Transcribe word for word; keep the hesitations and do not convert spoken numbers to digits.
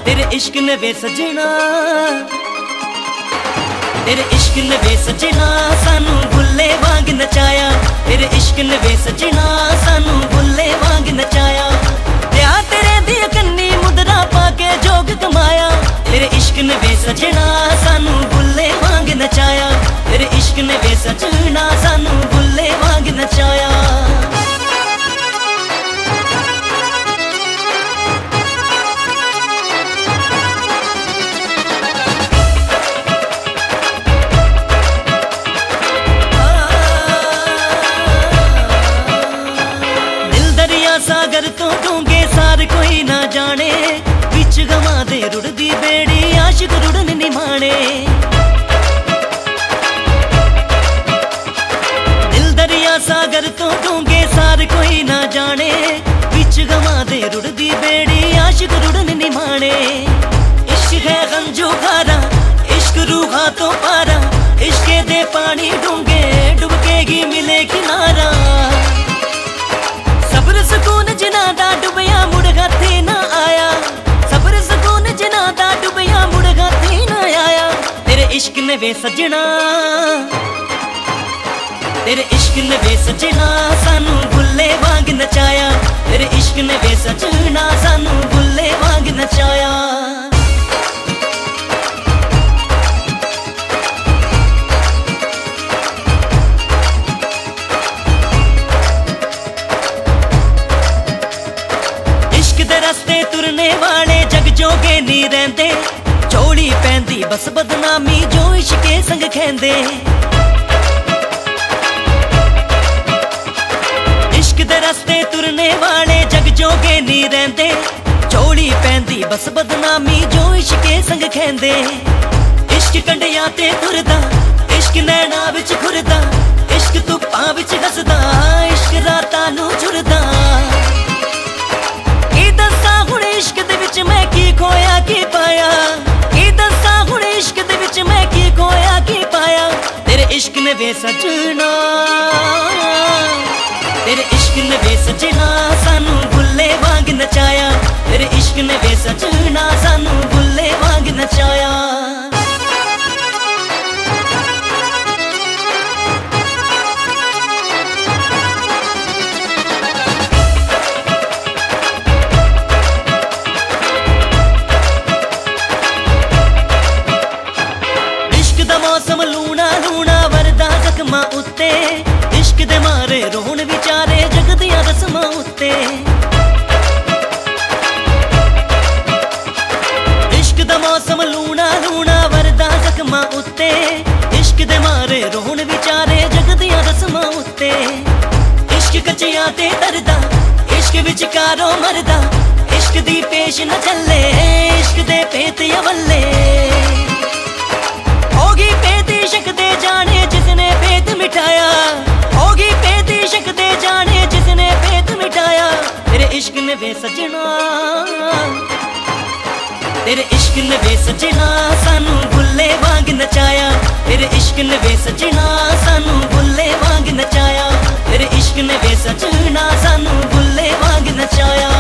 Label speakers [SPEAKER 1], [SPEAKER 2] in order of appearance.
[SPEAKER 1] तेरे इश्क ने वे सजना, तेरे इश्क ने वे सजना सानू बुल्ले वांग नचाया। तेरे इश्क ने वे सजना सानू बुल्ले वांग नचाया। त्या तेरे दी कन्नी मुद्रा पाके जोग कमाया। तेरे इश्क ने वे सजना सानू बुल्ले वांग नचाया। तेरे इश्क ने वे सजना सानू बुल्ले वांग नचाया। सागर तो डूंगे सार कोई ना जाने, बिच गवा दे रुड़दी बेड़ी आशिक रुड़न निमाने। दिल दरिया सागर तो डूंगे सार कोई ना जाने, बिच गवा दे रुड़दी बेड़ी आशिक रुड़न निमाने। इश्क है गंजू खारा, इश्क रूहा तो पारा, इश्के दे पानी डूंगे डुबकेगी मिले किनारा। सब्र सुकून जिना दा डुबया मुड़ हाथे ना आया। सब्र सुकून जिना दा डुबया मुड़ हाथे ना आया। तेरे इश्क ने वे सजना, तेरे इश्क ने वे सजना सानू बुल्ले वांग नचाया। तेरे इश्क ने वे सजना सानू बुल्ले वांग नचाया। रस्ते तुरने वाले जग जोगे नी रहंदे, झोली पैंदी बस बदनामी जो इश्के संग खेंदे। इश्क दे रस्ते तुरने वाले जग जोगे नी रहंदे, झोली पैंदी बस बदनामी जो इश्के संग खेंदे। इश्क कंडियां ते तुरदा, इश्क नैना विच घुरदा, इश्क धुप्पां विच हसदा, इश्क रातां नू झुरदा। इश्क दे विच मैं की खोया की पाया, की दस्सा हुण इश्क दे विच मैं की खोया की पाया। तेरे इश्क ने वे सजना, तेरे इश्क ने वे सजना सानू बुल्ले वांग नचाया। तेरे इश्क ने वे सजना सानू बुल्ले वांग नचाया। मौसम लूना लूना वरदा जख्मां उत्ते, इश्क दे मारे रोण विचारे जग दियां रस्मां उत्ते। इश्क दा मौसम लूना लूना वरदा जख्मां उत्ते, इश्क दे मारे रोण विचारे जग दियां रस्मां उत्ते। इश्क कच्चियां ते तरदा, इश्क विचकारों मरदा, इश्क दी पेश न चले, इश्क दे पेत अवल्ले। होगी पेती शक दे जाने जिसने भेद मिटाया, होगी पेती शक दे जाने जिसने भेद मिटाया। तेरे इश्क ने वे सजना, तेरे इश्क ने वे सजना सानू बुल्ले वांग नचाया। तेरे इश्क ने वे सजना सानू बुल्ले वांग नचाया। तेरे इश्क ने वे सजना सानू बुल्ले वांग नचाया।